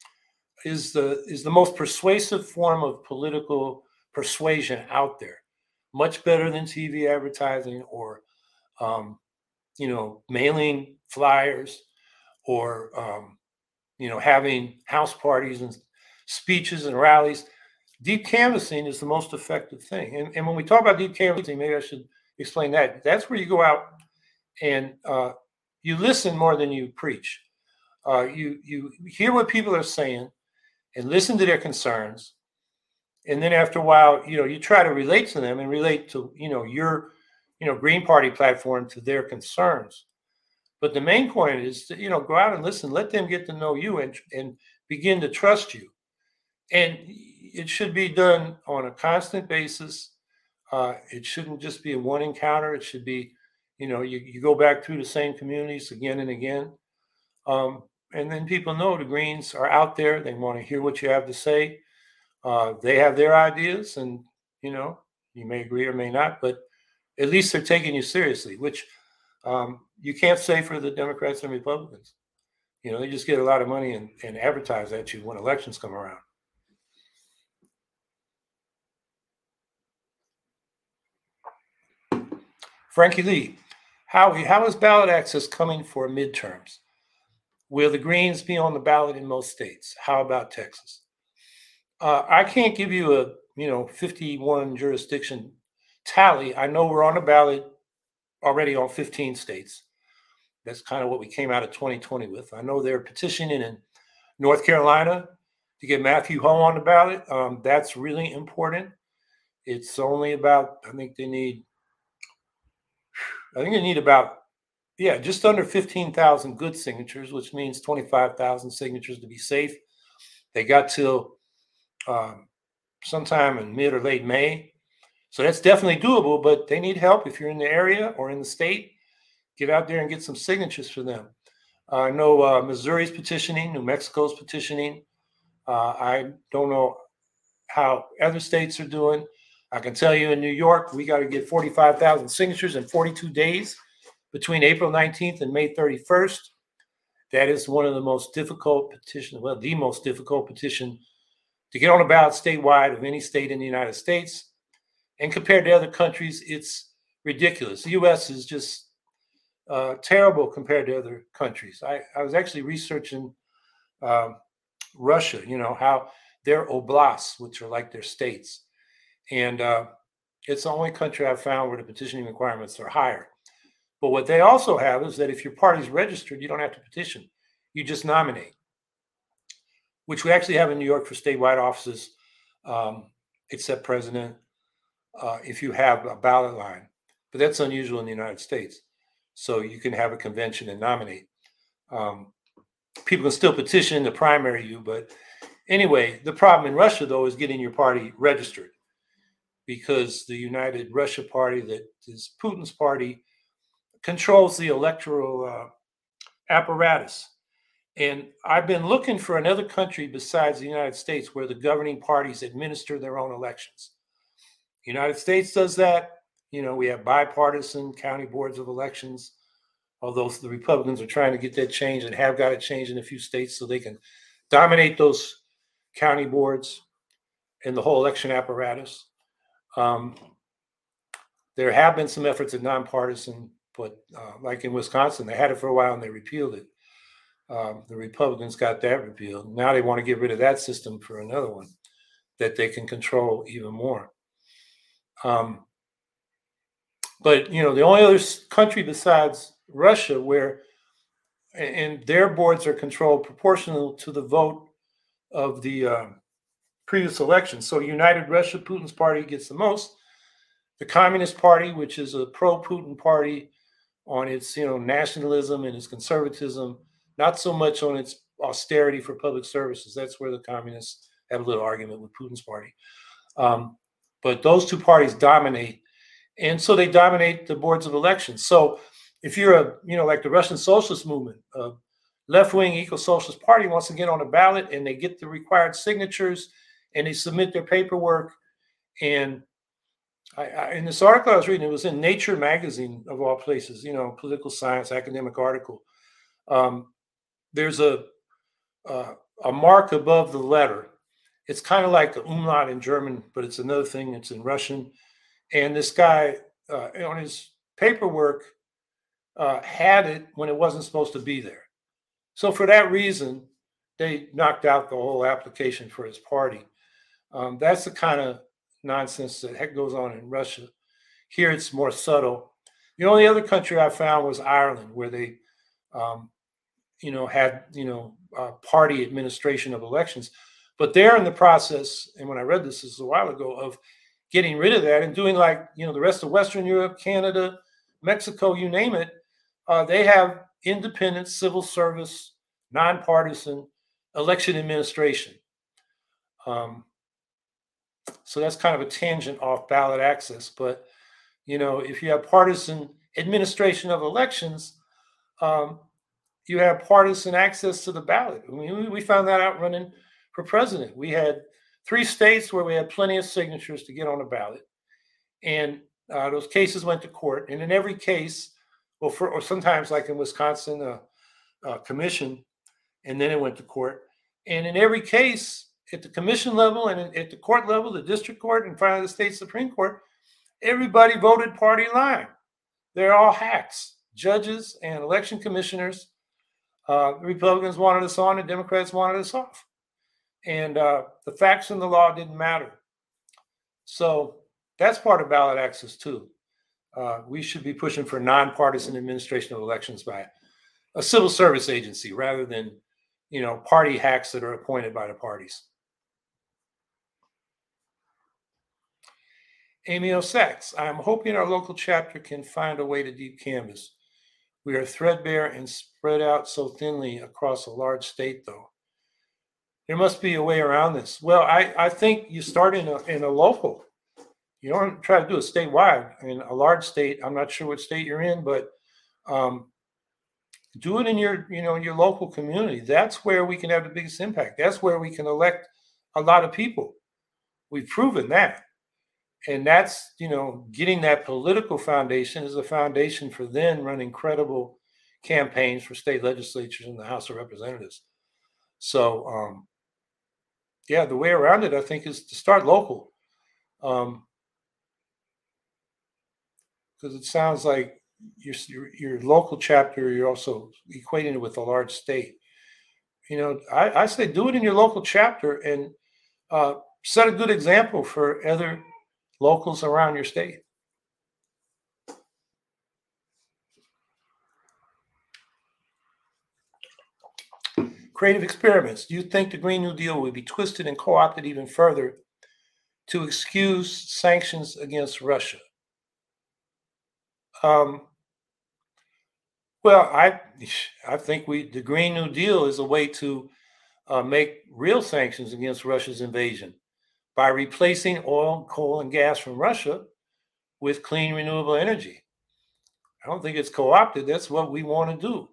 is the is the most persuasive form of political persuasion out there, much better than T V advertising or, um, you know, mailing flyers or, um, you know, having house parties and speeches and rallies. Deep canvassing is the most effective thing. And, and when we talk about deep canvassing, maybe I should explain that. That's where you go out and uh, you listen more than you preach. Uh, you you hear what people are saying and listen to their concerns, and then after a while, you know, you try to relate to them and relate to, you know, your, you know, Green Party platform to their concerns. But the main point is to, you know, go out and listen, let them get to know you and and begin to trust you. And it should be done on a constant basis. Uh, it shouldn't just be a one encounter. It should be, you know, you, you go back through the same communities again and again. Um, and then people know the Greens are out there. They want to hear what you have to say. Uh, they have their ideas, and, you know, you may agree or may not, but at least they're taking you seriously, which um, you can't say for the Democrats and Republicans. You know, they just get a lot of money and, and advertise at you when elections come around. Frankie Lee, how, how is ballot access coming for midterms? Will the Greens be on the ballot in most states? How about Texas? Uh, I can't give you a, you know, fifty-one jurisdiction tally. I know we're on the ballot already on fifteen states. That's kind of what we came out of twenty twenty with. I know they're petitioning in North Carolina to get Matthew Hoh on the ballot. Um, that's really important. It's only about, I think they need, I think they need about, yeah, just under fifteen thousand good signatures, which means twenty-five thousand signatures to be safe. They got till um, sometime in mid or late May. So that's definitely doable, but they need help. If you're in the area or in the state, get out there and get some signatures for them. Uh, I know uh, Missouri's petitioning, New Mexico's petitioning. Uh, I don't know how other states are doing. I can tell you in New York, we got to get forty-five thousand signatures in forty-two days between April nineteenth and May thirty-first. That is one of the most difficult petitions, well, the most difficult petition to get on a ballot statewide of any state in the United States. And compared to other countries, it's ridiculous. The U S is just uh, terrible compared to other countries. I, I was actually researching uh, Russia, you know, how their oblasts, which are like their states. And uh, it's the only country I've found where the petitioning requirements are higher. But what they also have is that if your party's registered, you don't have to petition. You just nominate, which we actually have in New York for statewide offices, um, except president, uh, if you have a ballot line. But that's unusual in the United States. So you can have a convention and nominate. Um, people can still petition to primary you, but anyway, the problem in Russia, though, is getting your party registered, because the United Russia Party, that is Putin's party, controls the electoral uh, apparatus. And I've been looking for another country besides the United States where the governing parties administer their own elections. The United States does that. You know, we have bipartisan county boards of elections, although the Republicans are trying to get that changed and have got it changed in a few states so they can dominate those county boards and the whole election apparatus. Um, there have been some efforts at nonpartisan, but uh, like in Wisconsin, they had it for a while and they repealed it. Um, the Republicans got that repealed. Now they want to get rid of that system for another one that they can control even more. Um, but, you know, the only other country besides Russia where, and their boards are controlled proportional to the vote of the uh, previous election. So United Russia, Putin's party, gets the most. The Communist Party, which is a pro-Putin party on its, you know, nationalism and its conservatism, not so much on its austerity for public services. That's where the communists have a little argument with Putin's party. Um, but those two parties dominate. And so they dominate the boards of elections. So if you're a, you know, like the Russian socialist movement, a left-wing eco-socialist party wants to get on a ballot and they get the required signatures and they submit their paperwork. And I, I, in this article I was reading, it was in Nature magazine of all places, you know, political science, academic article. Um, there's a, uh, a mark above the letter. It's kind of like the umlaut in German, but it's another thing. It's in Russian. And this guy uh, on his paperwork uh, had it when it wasn't supposed to be there. So for that reason, they knocked out the whole application for his party. Um, that's the kind of nonsense that heck goes on in Russia. Here it's more subtle. The only other country I found was Ireland, where they, um, you know, had, you know, uh, party administration of elections. But they're in the process, and when I read this, this was a while ago, of getting rid of that and doing like, you know, the rest of Western Europe, Canada, Mexico, you name it. Uh, they have independent civil service, nonpartisan election administration. Um, so that's kind of a tangent off ballot access. But, you know, if you have partisan administration of elections, um, you have partisan access to the ballot. I mean, we found that out running for president. We had three states where we had plenty of signatures to get on a ballot. And uh, those cases went to court. And in every case, well, for, or sometimes like in Wisconsin, a uh, uh, commission, and then it went to court. And in every case, at the commission level and at the court level, the district court and finally the state Supreme Court, everybody voted party line. They're all hacks, judges and election commissioners. Uh, the Republicans wanted us on, the Democrats wanted us off. And uh, the facts and the law didn't matter. So that's part of ballot access too. Uh, we should be pushing for nonpartisan administration of elections by a civil service agency rather than, you know, party hacks that are appointed by the parties. Amy O'Sacks, I'm hoping our local chapter can find a way to deep canvas. We are threadbare and spread out so thinly across a large state, though. There must be a way around this. Well, I, I think you start in a, in a local. You don't try to do it statewide. In a large state, I'm not sure what state you're in, but um, do it in your, you know, your local community. That's where we can have the biggest impact. That's where we can elect a lot of people. We've proven that. And that's, you know, getting that political foundation is a foundation for then running credible campaigns for state legislatures and the House of Representatives. So, um, yeah, the way around it, I think, is to start local. Um, because it sounds like your, your your local chapter, you're also equating it with a large state. You know, I, I say do it in your local chapter and uh, set a good example for other locals around your state. Creative experiments. Do you think the Green New Deal would be twisted and co-opted even further to excuse sanctions against Russia? Um, well, I I think we the Green New Deal is a way to uh, make real sanctions against Russia's invasion by replacing oil, coal, and gas from Russia with clean, renewable energy. I don't think it's co-opted. That's what we want to do.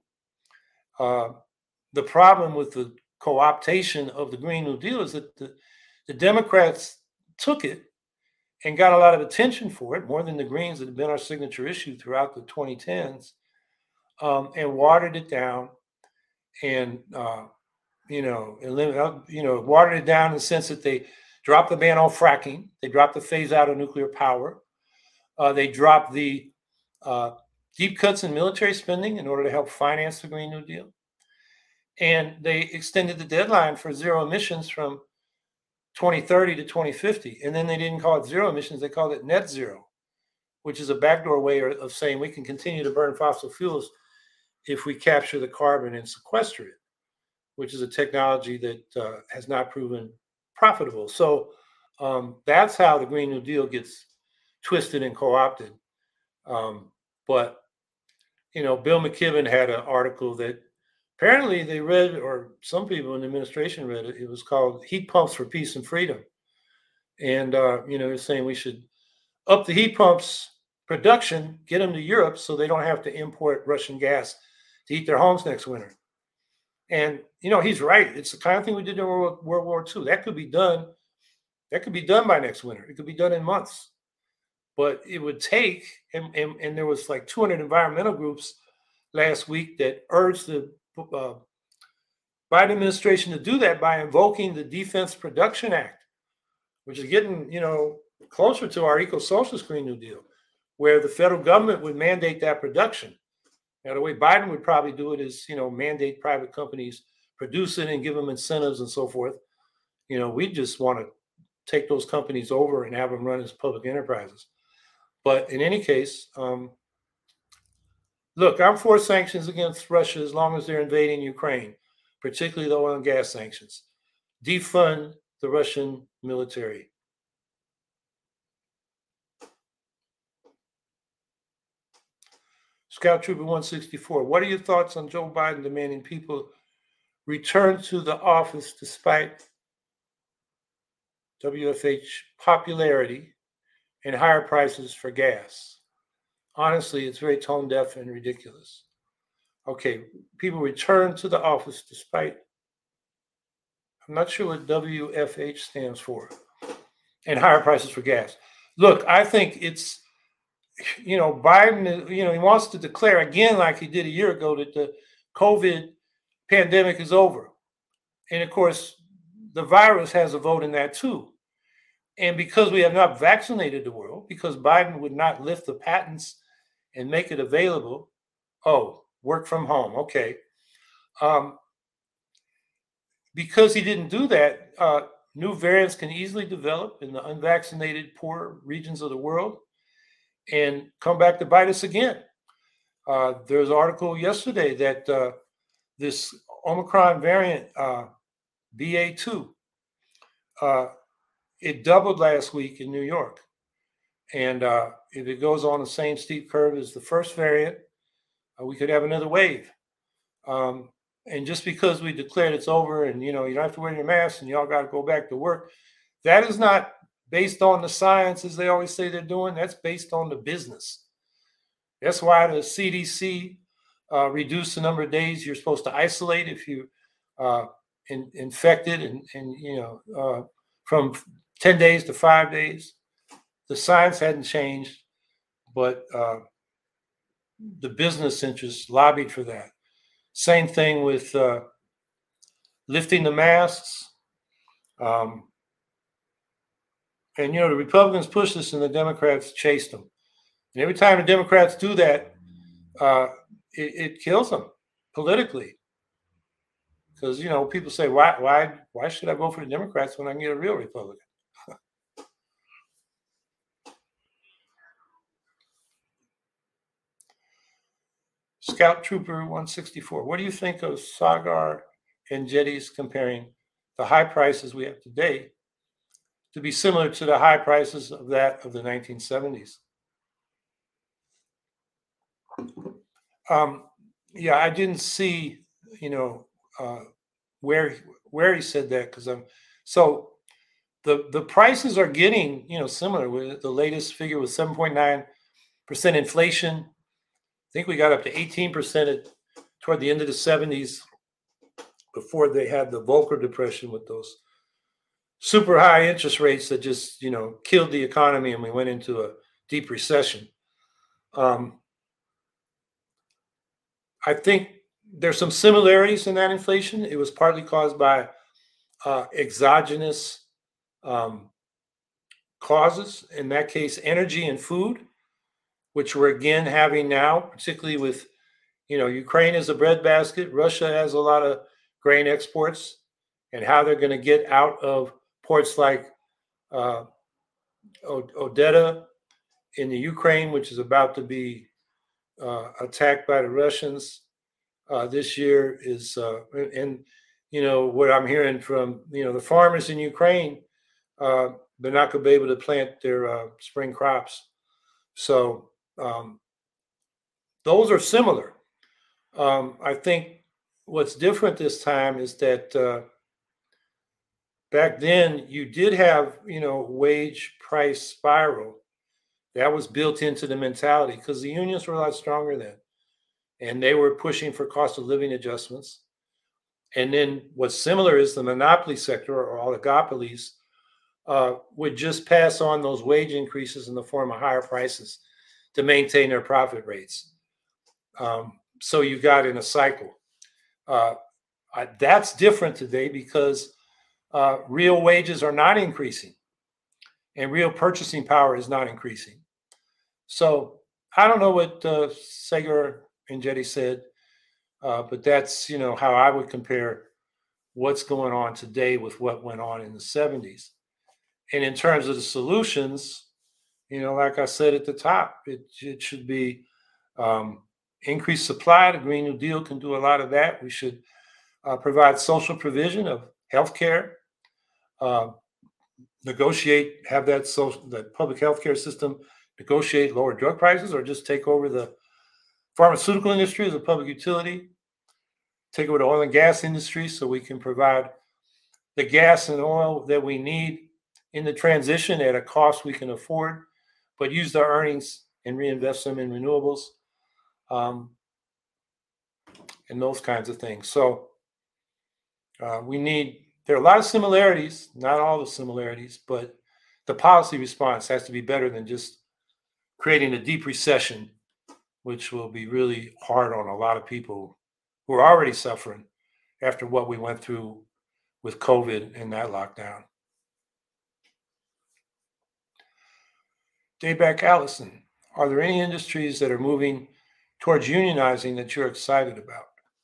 Uh, the problem with the co-optation of the Green New Deal is that the, the Democrats took it and got a lot of attention for it, more than the Greens that have been our signature issue throughout the twenty tens, um, and watered it down and, uh, you know, elim- you know, watered it down in the sense that they dropped the ban on fracking. They dropped the phase out of nuclear power. Uh, they dropped the uh, deep cuts in military spending in order to help finance the Green New Deal. And they extended the deadline for zero emissions from twenty thirty to twenty fifty. And then they didn't call it zero emissions, they called it net zero, which is a backdoor way of saying we can continue to burn fossil fuels if we capture the carbon and sequester it, which is a technology that uh, has not proven profitable. So um, that's how the Green New Deal gets twisted and co-opted. Um, but, you know, Bill McKibben had an article that apparently they read, or some people in the administration read it. It was called Heat Pumps for Peace and Freedom. And, uh, you know, they're saying we should up the heat pumps production, get them to Europe so they don't have to import Russian gas to heat their homes next winter. And, you know, he's right. It's the kind of thing we did in World, World War Two. That could be done. That could be done by next winter. It could be done in months. But it would take, and, and, and there was like two hundred environmental groups last week that urged the uh, Biden administration to do that by invoking the Defense Production Act, which is getting, you know, closer to our eco-socialist Green New Deal, where the federal government would mandate that production. Now, the way Biden would probably do it is, you know, mandate private companies produce it and give them incentives and so forth. You know, we just want to take those companies over and have them run as public enterprises. But in any case, um, look, I'm for sanctions against Russia as long as they're invading Ukraine, particularly the oil and gas sanctions. Defund the Russian military. Scout Trooper one sixty-four, what are your thoughts on Joe Biden demanding people return to the office despite W F H popularity and higher prices for gas? Honestly, it's very tone deaf and ridiculous. Okay, people return to the office despite, I'm not sure what W F H stands for, and higher prices for gas. Look, I think it's, you know, Biden, you know, he wants to declare again, like he did a year ago, that the COVID pandemic is over. And of course, the virus has a vote in that too. And because we have not vaccinated the world, because Biden would not lift the patents and make it available, oh, work from home, okay. Um, because he didn't do that, uh, new variants can easily develop in the unvaccinated, poor regions of the world and come back to bite us again. Uh, there was an article yesterday that uh, this Omicron variant, uh, B A two, uh, it doubled last week in New York. And uh, if it goes on the same steep curve as the first variant, uh, we could have another wave. Um, and just because we declared it's over and, you know, you don't have to wear your mask and y'all got to go back to work, that is not based on the science, as they always say they're doing. That's based on the business. That's why the C D C uh, reduced the number of days you're supposed to isolate if you uh, in, infected, and, and you know, uh, from ten days to five days. The science hadn't changed, but uh, the business interests lobbied for that. Same thing with uh, lifting the masks. Um, and, you know, the Republicans pushed this and the Democrats chased them. And every time the Democrats do that, uh, it, it kills them politically. Because, you know, people say, why, why, why should I vote for the Democrats when I can get a real Republican? Scout Trooper one sixty-four. What do you think of Sagar and Jetty's comparing the high prices we have today to be similar to the high prices of that of the nineteen seventies? Um, yeah, I didn't see, you know, uh, where where he said that, because I'm so the the prices are getting, you know, similar. With the latest figure was seven point nine percent inflation. I think we got up to eighteen percent at, toward the end of the seventies, before they had the Volcker Depression with those super high interest rates that just, you know, killed the economy and we went into a deep recession. Um, I think there's some similarities in that inflation. It was partly caused by uh, exogenous um, causes, in that case, energy and food, which we're again having now, particularly with, you know, Ukraine is a breadbasket. Russia has a lot of grain exports, and how they're going to get out of ports like uh, Odessa in the Ukraine, which is about to be uh, attacked by the Russians uh, this year, is, uh, and, you know, what I'm hearing from, you know, the farmers in Ukraine, uh, they're not going to be able to plant their uh, spring crops. So um, those are similar. Um, I think what's different this time is that uh, back then you did have, you know, wage price spiral that was built into the mentality, because the unions were a lot stronger then, and they were pushing for cost of living adjustments. And then what's similar is the monopoly sector or oligopolies uh, would just pass on those wage increases in the form of higher prices to maintain their profit rates. Um, so you got in a cycle. Uh, I, that's different today because uh, real wages are not increasing and real purchasing power is not increasing. So I don't know what uh, Sagar and Jetty said, uh, but that's, you know, how I would compare what's going on today with what went on in the seventies. And in terms of the solutions, you know, like I said at the top, it, it should be um, increased supply. The Green New Deal can do a lot of that. We should uh, provide social provision of health care, uh, negotiate, have that social, that public health care system negotiate lower drug prices, or just take over the pharmaceutical industry as a public utility, take over the oil and gas industry so we can provide the gas and oil that we need in the transition at a cost we can afford, but use our earnings and reinvest them in renewables, um, and those kinds of things. So uh, we need, there are a lot of similarities, not all the similarities, but the policy response has to be better than just creating a deep recession, which will be really hard on a lot of people who are already suffering after what we went through with COVID and that lockdown. Dayback Allison, are there any industries that are moving towards unionizing that you're excited about?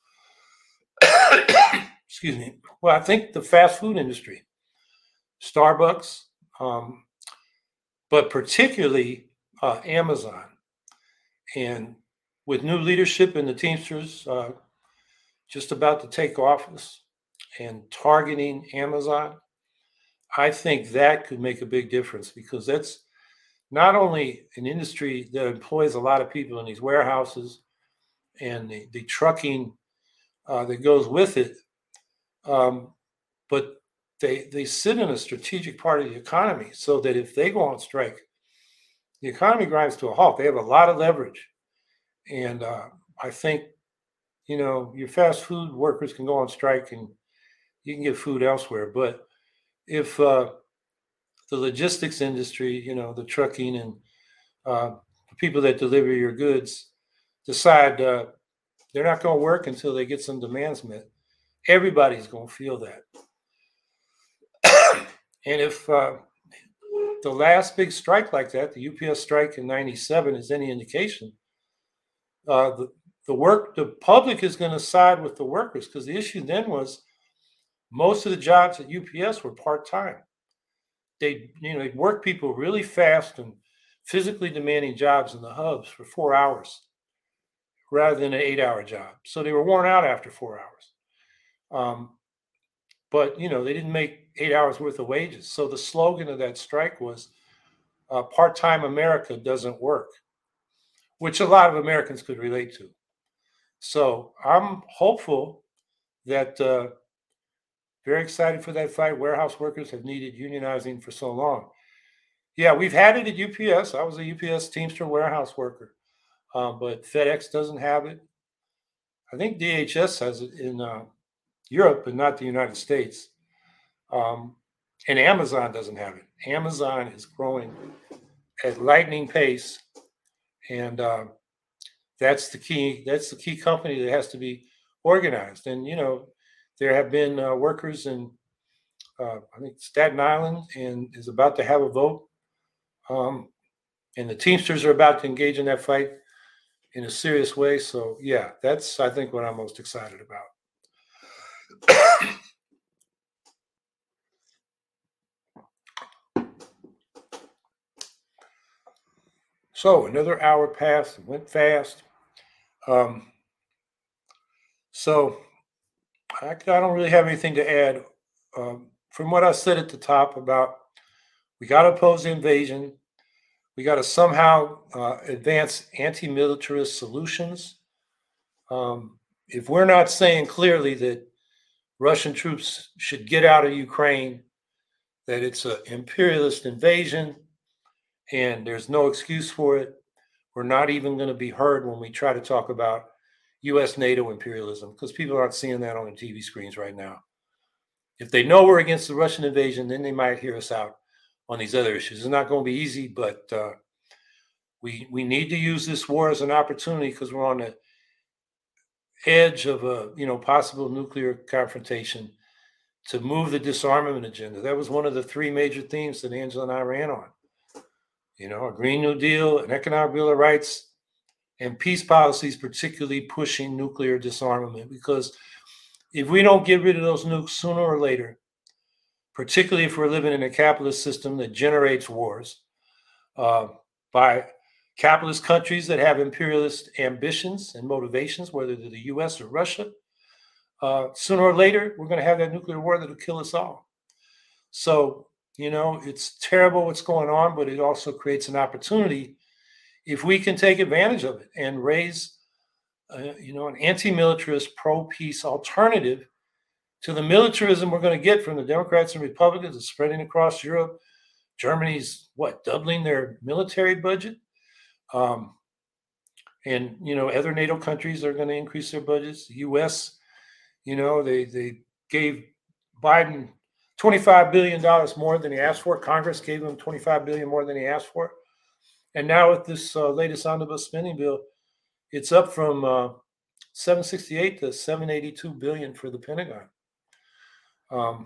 Excuse me. Well, I think the fast food industry, Starbucks, um, but particularly uh, Amazon. And with new leadership in the Teamsters, uh, just about to take office and targeting Amazon, I think that could make a big difference, because that's not only an industry that employs a lot of people in these warehouses and the, the trucking uh, that goes with it, um, but they they sit in a strategic part of the economy, so that if they go on strike, the economy grinds to a halt. They have a lot of leverage, and uh, I think, you know, your fast food workers can go on strike and you can get food elsewhere. But if uh, the logistics industry, you know, the trucking and uh, the people that deliver your goods decide uh, they're not going to work until they get some demands met, everybody's going to feel that. And if uh, the last big strike like that, the U P S strike in ninety-seven, is any indication, uh, the, the work, the public is going to side with the workers, because the issue then was most of the jobs at U P S were part-time. They, you know, they'd work people really fast and physically demanding jobs in the hubs for four hours rather than an eight-hour job. So they were worn out after four hours. Um, but, you know, they didn't make eight hours worth of wages. So the slogan of that strike was, uh, part-time America doesn't work, which a lot of Americans could relate to. So I'm hopeful that, uh, very excited for that fight. Warehouse workers have needed unionizing for so long. Yeah, we've had it at U P S. I was a U P S Teamster warehouse worker, uh, but FedEx doesn't have it. I think D H S has it in uh, Europe, but not the United States. Um, and Amazon doesn't have it. Amazon is growing at lightning pace, and uh, that's the key. That's the key company that has to be organized. And you know, there have been uh, workers in uh, I think Staten Island, and is about to have a vote. Um, and the Teamsters are about to engage in that fight in a serious way. So yeah, that's, I think, what I'm most excited about. So another hour passed, it went fast. Um, so I, I don't really have anything to add. Um, from what I said at the top about, we got to oppose the invasion. We got to somehow uh, advance anti-militarist solutions. Um, if we're not saying clearly that Russian troops should get out of Ukraine, that it's an imperialist invasion and there's no excuse for it, we're not even going to be heard when we try to talk about U S NATO imperialism, because people aren't seeing that on the T V screens right now. If they know we're against the Russian invasion, then they might hear us out on these other issues. It's not going to be easy, but uh, we we need to use this war as an opportunity, because we're on the edge of a you know possible nuclear confrontation, to move the disarmament agenda. That was one of the three major themes that Angela and I ran on. You know, a Green New Deal, an economic bill of rights, and peace policies, particularly pushing nuclear disarmament. Because if we don't get rid of those nukes sooner or later, particularly if we're living in a capitalist system that generates wars uh, by capitalist countries that have imperialist ambitions and motivations, whether they're the U S or Russia, uh, sooner or later, we're going to have that nuclear war that'll kill us all. So, you know, it's terrible what's going on, but it also creates an opportunity if we can take advantage of it and raise, uh, you know, an anti-militarist, pro-peace alternative to the militarism we're going to get from the Democrats and Republicans. It's spreading across Europe. Germany's, what, doubling their military budget? Um, and, you know, other NATO countries are going to increase their budgets. The U S, you know, they, they gave Biden twenty-five billion dollars more than he asked for. Congress gave him twenty-five billion dollars more than he asked for. And now with this uh, latest omnibus spending bill, it's up from uh, seven sixty-eight to seven eighty-two billion dollars for the Pentagon. Um,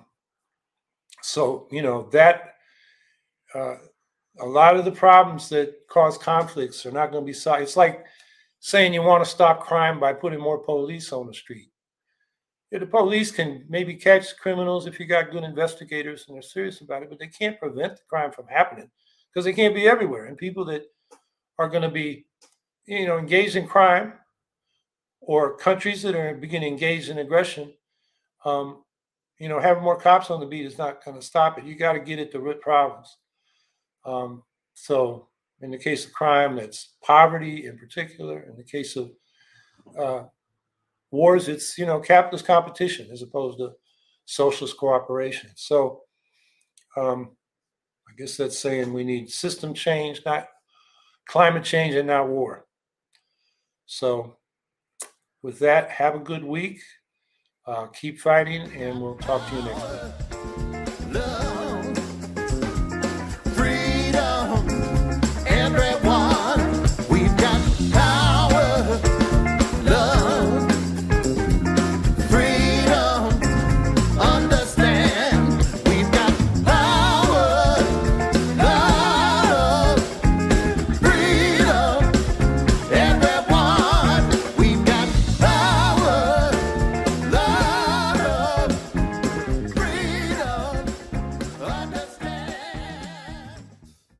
so, you know, that uh, a lot of the problems that cause conflicts are not going to be solved. It's like saying you want to stop crime by putting more police on the street. Yeah, the police can maybe catch criminals if you got good investigators and they're serious about it, but they can't prevent the crime from happening, because they can't be everywhere. And people that are going to be, you know, engaged in crime or countries that are beginning to engage in aggression, um, you know, having more cops on the beat is not going to stop it. You got to get at the root problems. Um, so in the case of crime, that's poverty in particular. In the case of uh, wars, it's, you know, capitalist competition as opposed to socialist cooperation. So um, I guess that's saying we need system change, not climate change and not war. So with that, have a good week. Uh, keep fighting, and we'll talk to you next week.